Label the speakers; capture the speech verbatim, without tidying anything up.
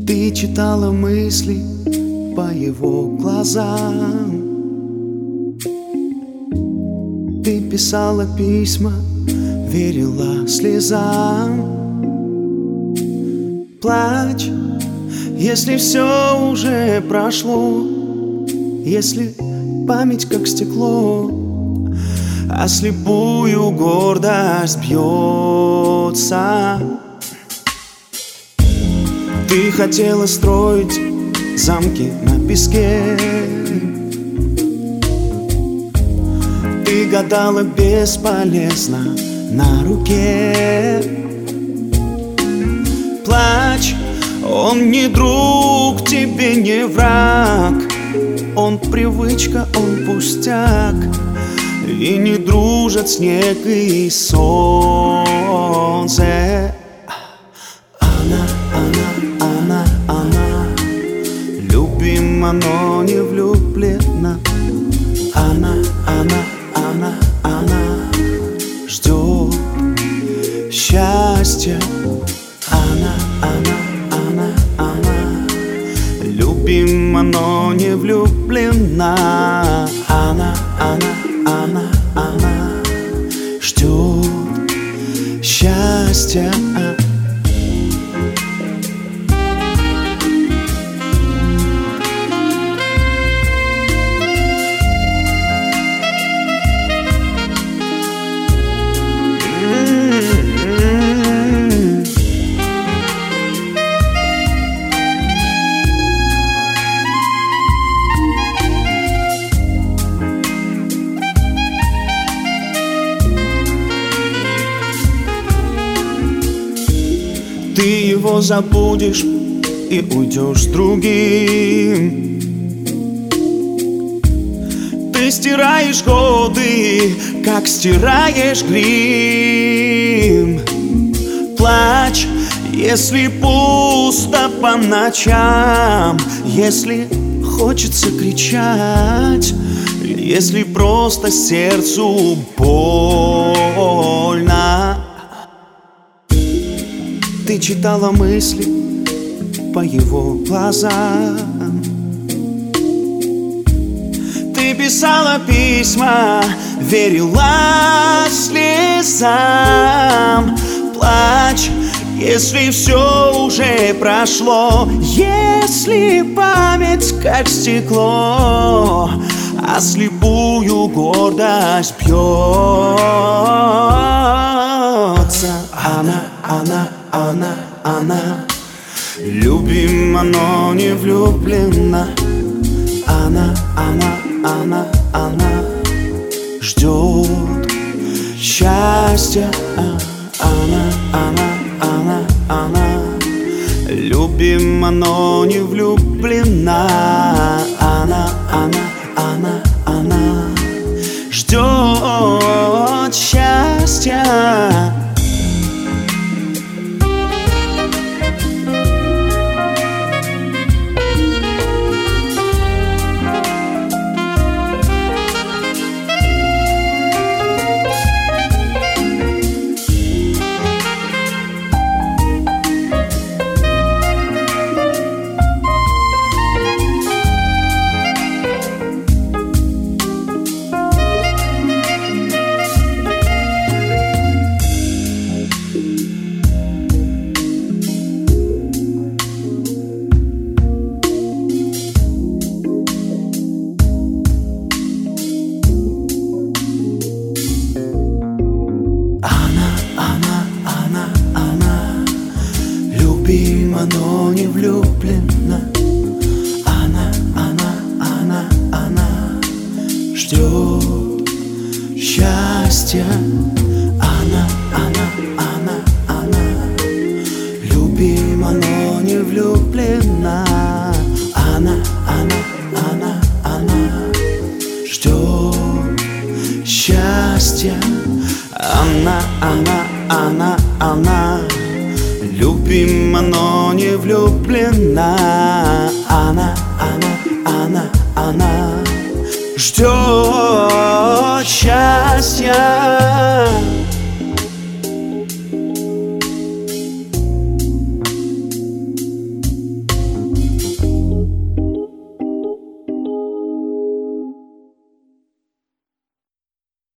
Speaker 1: Ты читала мысли по его глазам. Ты писала письма, верила слезам. Плачь, если все уже прошло, если память как стекло, а слепую гордость бьется. Ты хотела строить замки на песке. Ты гадала бесполезно на руке. Плачь, он не друг, тебе не враг. Он привычка, он пустяк, и не дружат снег и солнце. Она, она, она, она любима, но не влюблена. Она, она, она, она ждет счастья. Она, она, она, она любима, но не влюблена. Она, она, она, она ждет счастья. Ты его забудешь и уйдешь с другим. Ты стираешь годы, как стираешь грим. Плачь, если пусто по ночам, если хочется кричать, если просто сердцу больно. Ты читала мысли по его глазам. Ты писала письма, верила слезам. Плачь, если все уже прошло, если память как стекло, а слепую гордость бьется. Она, она, она, она любима, но не влюблена. Она, она, она, она ждет счастья. Она, она, она, она любима, но не влюблена. Она, она, она, она ждет счастья. Любима, но не влюблена. Она, она, она, она ждет счастья. Она, она, она, она любима, но не влюблена. Она, она, она, она ждет счастья. Она, она, она, она любима, но не влюблена. Она, она, она, она ждет счастья.